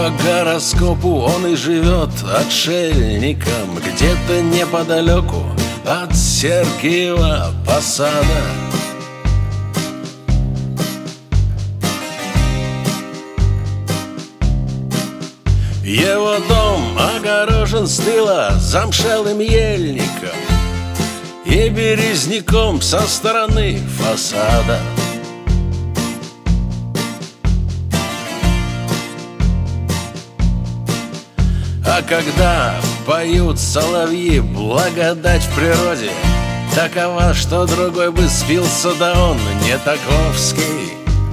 По гороскопу он и живет отшельником где-то неподалеку от Сергиева Посада. Его дом огорожен с тыла замшелым ельником и березняком со стороны фасада. А когда поют соловьи благодать в природе такова, что другой бы спился, да он не таковский.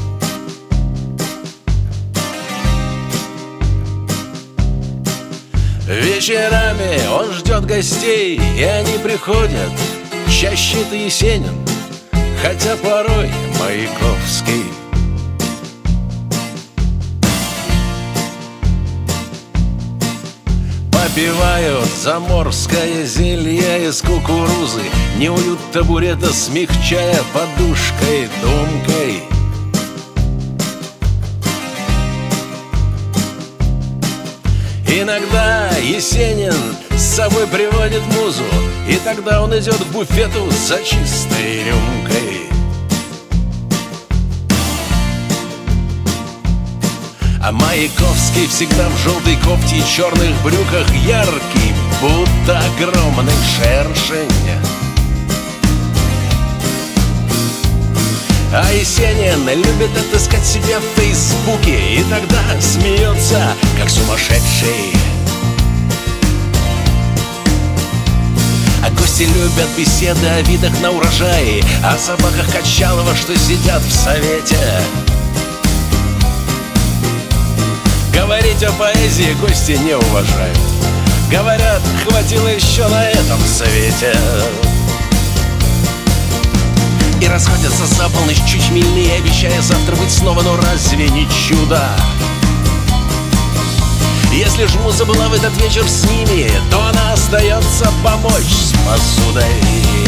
Вечерами он ждет гостей, и они приходят. Чаще-то Есенин, хотя порой Маяковский. Попивают заморское зелье из кукурузы, не уют табурета смягчая подушкой-думкой. Иногда Есенин с собой приводит музу, и тогда он идет к буфету за чистой рюмкой. А Маяковский всегда в желтой кофте и черных брюках, яркий, будто огромный шершень. А Есенин любит отыскать себя в Фейсбуке, и тогда смеется, как сумасшедший. А гости любят беседы о видах на урожае, о собаках Качалова, что сидят в совете. Говорить о поэзии гости не уважают. Говорят, хватило еще на этом свете. И расходятся за полночь чуть мильнее, обещая завтра быть снова, но разве не чудо? Если ж муза была в этот вечер с ними, то она остается помочь с посудой.